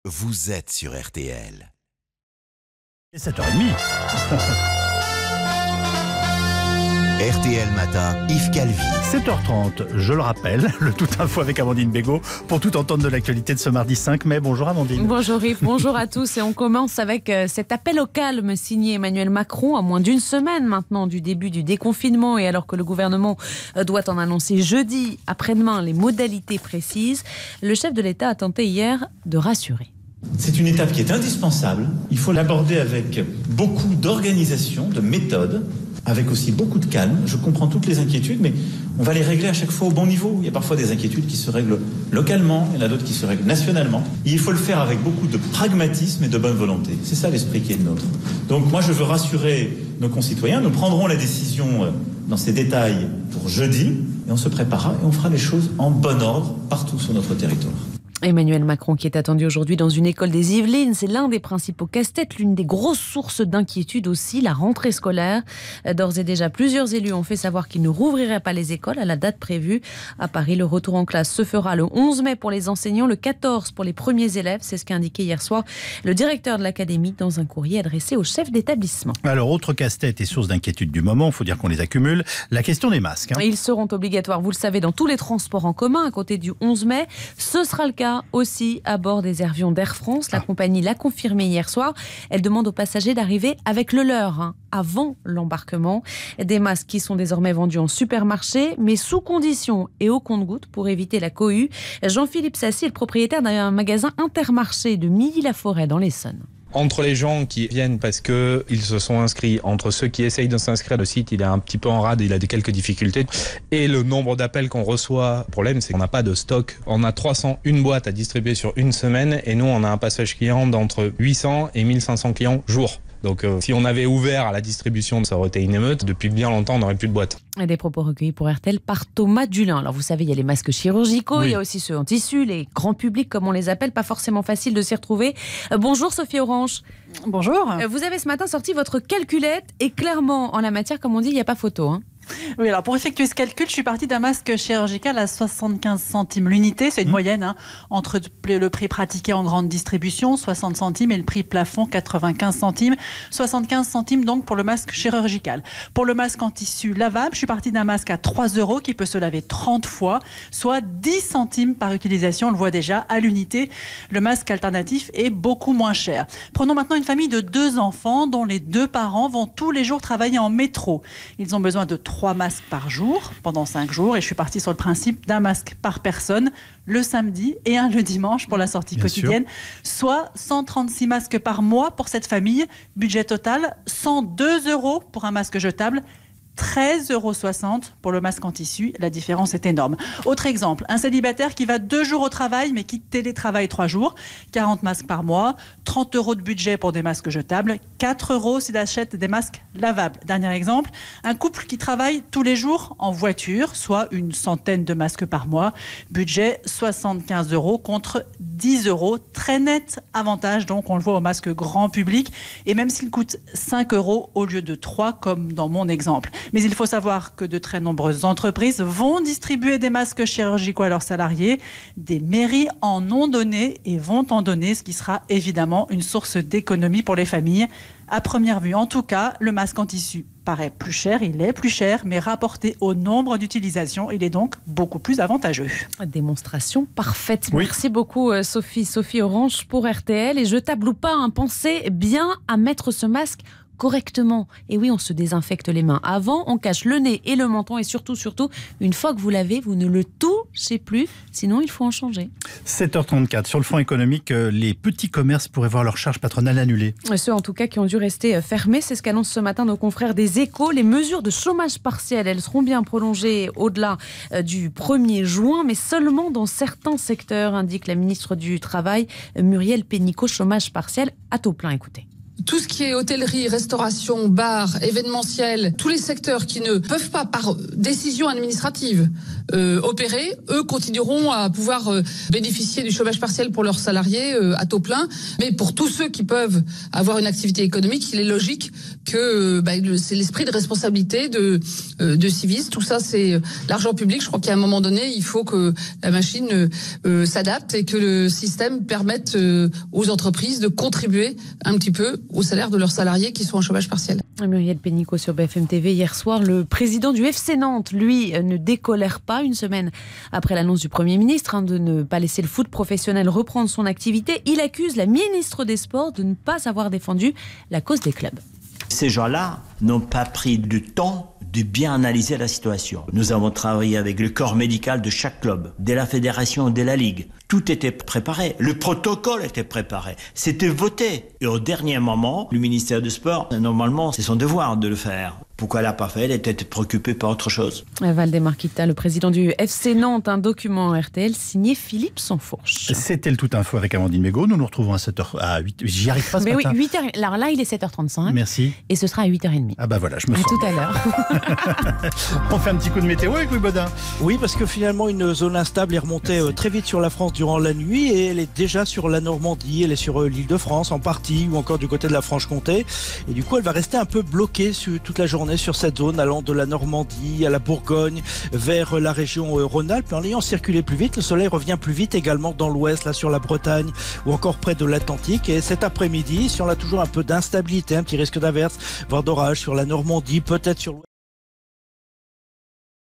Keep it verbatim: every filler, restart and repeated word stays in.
Vous êtes sur R T L. Et sept heures trente. R T L Matin, Yves Calvi. sept heures trente, je le rappelle, le tout info avec Amandine Bégaud pour tout entendre de l'actualité de ce mardi cinq mai. Bonjour Amandine. Bonjour Yves, bonjour à tous. Et on commence avec euh, cet appel au calme signé Emmanuel Macron à moins d'une semaine maintenant du début du déconfinement. Et alors que le gouvernement euh, doit en annoncer jeudi, après-demain, les modalités précises, le chef de l'État a tenté hier de rassurer. C'est une étape qui est indispensable. Il faut l'aborder avec beaucoup d'organisation, de méthode, avec aussi beaucoup de calme. Je comprends toutes les inquiétudes, mais on va les régler à chaque fois au bon niveau. Il y a parfois des inquiétudes qui se règlent localement, il y en a d'autres qui se règlent nationalement. Et il faut le faire avec beaucoup de pragmatisme et de bonne volonté. C'est ça l'esprit qui est le nôtre. Donc moi, je veux rassurer nos concitoyens. Nous prendrons la décision dans ces détails pour jeudi, et on se préparera et on fera les choses en bon ordre partout sur notre territoire. Emmanuel Macron qui est attendu aujourd'hui dans une école des Yvelines, c'est l'un des principaux casse-têtes, l'une des grosses sources d'inquiétude aussi, la rentrée scolaire. D'ores et déjà, plusieurs élus ont fait savoir qu'ils ne rouvriraient pas les écoles à la date prévue. À Paris, le retour en classe se fera le onze mai pour les enseignants, le quatorze pour les premiers élèves. C'est ce qu'a indiqué hier soir le directeur de l'académie dans un courrier adressé au chef d'établissement. Alors, autre casse-tête et source d'inquiétude du moment, il faut dire qu'on les accumule, la question des masques. Hein. Ils seront obligatoires, vous le savez, dans tous les transports en commun à côté du onze mai. Ce sera le cas aussi à bord des avions d'Air France. La ah. compagnie l'a confirmé hier soir. Elle demande aux passagers d'arriver avec le leur hein, avant l'embarquement. Des masques qui sont désormais vendus en supermarché, mais sous condition et au compte-gouttes pour éviter la cohue. Jean-Philippe Sassy est le propriétaire d'un magasin Intermarché de Milly-la-Forêt dans l'Essonne. Entre les gens qui viennent parce qu'ils se sont inscrits, entre ceux qui essayent de s'inscrire, le site il est un petit peu en rade, il a des quelques difficultés, et le nombre d'appels qu'on reçoit, le problème c'est qu'on n'a pas de stock. On a trois cent une boîtes à distribuer sur une semaine, et nous on a un passage client d'entre huit cents et mille cinq cents clients jour. Donc euh, si on avait ouvert à la distribution, ça aurait été une émeute. Depuis bien longtemps, on n'aurait plus de boîtes. Et des propos recueillis pour R T L par Thomas Dulin. Alors vous savez, il y a les masques chirurgicaux, oui. Il y a aussi ceux en tissu, les grands publics comme on les appelle, pas forcément facile de s'y retrouver. Euh, bonjour Sophie Orange. Bonjour. Euh, vous avez ce matin sorti votre calculette et clairement, en la matière, comme on dit, il n'y a pas photo. Hein. Oui, alors pour effectuer ce calcul, je suis partie d'un masque chirurgical à soixante-quinze centimes l'unité. C'est une mmh. moyenne hein, entre le prix pratiqué en grande distribution, soixante centimes, et le prix plafond, quatre-vingt-quinze centimes. soixante-quinze centimes donc pour le masque chirurgical. Pour le masque en tissu lavable, je suis partie d'un masque à trois euros qui peut se laver trente fois, soit dix centimes par utilisation. On le voit déjà à l'unité. Le masque alternatif est beaucoup moins cher. Prenons maintenant une famille de deux enfants dont les deux parents vont tous les jours travailler en métro. Ils ont besoin de trois masques par jour pendant cinq jours et je suis partie sur le principe d'un masque par personne le samedi et un le dimanche pour la sortie Bien quotidienne, sûr. Soit cent trente-six masques par mois pour cette famille. Budget total cent deux euros pour un masque jetable, treize euros soixante pour le masque en tissu. La différence est énorme. Autre exemple, un célibataire qui va deux jours au travail mais qui télétravaille trois jours, quarante masques par mois, trente euros de budget pour des masques jetables, quatre euros s'il achète des masques lavables. Dernier exemple, un couple qui travaille tous les jours en voiture, soit une centaine de masques par mois, budget soixante-quinze euros contre dix euros. Très net avantage, donc on le voit au masque grand public, et même s'il coûte cinq euros au lieu de trois comme dans mon exemple. Mais il faut savoir que de très nombreuses entreprises vont distribuer des masques chirurgicaux à leurs salariés. Des mairies en ont donné et vont en donner, ce qui sera évidemment une source d'économie pour les familles. À première vue, en tout cas, le masque en tissu paraît plus cher, il est plus cher, mais rapporté au nombre d'utilisations, il est donc beaucoup plus avantageux. Démonstration parfaite. Oui. Merci beaucoup Sophie, Sophie Orange pour R T L. Et jetable ou pas, hein, pensez bien à mettre ce masque correctement. Et oui, on se désinfecte les mains avant, on cache le nez et le menton, et surtout, surtout, une fois que vous l'avez, vous ne le touchez plus, sinon il faut en changer. sept heures trente-quatre, sur le front économique, les petits commerces pourraient voir leur charge patronale annulée. Ceux en tout cas qui ont dû rester fermés, c'est ce qu'annoncent ce matin nos confrères des Échos. Les mesures de chômage partiel, elles seront bien prolongées au-delà du premier juin, mais seulement dans certains secteurs, indique la ministre du Travail, Muriel Pénicaud. Chômage partiel à taux plein, écoutez. tout ce qui est hôtellerie, restauration, bar, événementiel, tous les secteurs qui ne peuvent pas, par décision administrative, euh, opérer, eux continueront à pouvoir euh, bénéficier du chômage partiel pour leurs salariés euh, à taux plein. Mais pour tous ceux qui peuvent avoir une activité économique, il est logique que euh, bah, le, c'est l'esprit de responsabilité de, euh, de Civis. Tout ça, c'est euh, l'argent public. Je crois qu'à un moment donné, il faut que la machine euh, euh, s'adapte et que le système permette euh, aux entreprises de contribuer un petit peu au salaire de leurs salariés qui sont en chômage partiel. Muriel Pénicaud sur B F M T V. Hier soir, le président du F C Nantes, lui, ne décolère pas une semaine après l'annonce du Premier ministre hein, de ne pas laisser le foot professionnel reprendre son activité. Il accuse la ministre des Sports de ne pas avoir défendu la cause des clubs. Ces gens-là n'ont pas pris du temps de bien analyser la situation. Nous avons travaillé avec le corps médical de chaque club, de la fédération, de la ligue. Tout était préparé. Le protocole était préparé. C'était voté. Et au dernier moment, le ministère du Sport, normalement, c'est son devoir de le faire. Pourquoi elle l'a pas fait? Elle était préoccupée par autre chose. Valdemar Kita, le président du F C Nantes, un document R T L signé Philippe Sansfourche. C'était le Tout Info avec Amandine Bégaud. Nous nous retrouvons à sept heures, à huit. J'y arrive pas ce Mais matin. oui, huit heures. Alors là, il est sept heures trente-cinq. Merci. Et ce sera à huit heures trente. Ah bah voilà, je me À sens. tout à l'heure. On fait un petit coup de météo avec Louis Baudin. Oui, parce que finalement, une zone instable est remontée euh, très vite sur la France durant la nuit et elle est déjà sur la Normandie, elle est sur euh, l'Île-de-France en partie ou encore du côté de la Franche-Comté. Et du coup, elle va rester un peu bloquée sur, toute la journée sur cette zone, allant de la Normandie à la Bourgogne vers euh, la région euh, Rhône-Alpes. En ayant circulé plus vite, le soleil revient plus vite également dans l'ouest, là sur la Bretagne ou encore près de l'Atlantique. Et cet après-midi, si on a toujours un peu d'instabilité, un petit risque d'averse, voire d'orage sur la Normandie, peut-être sur l'ouest.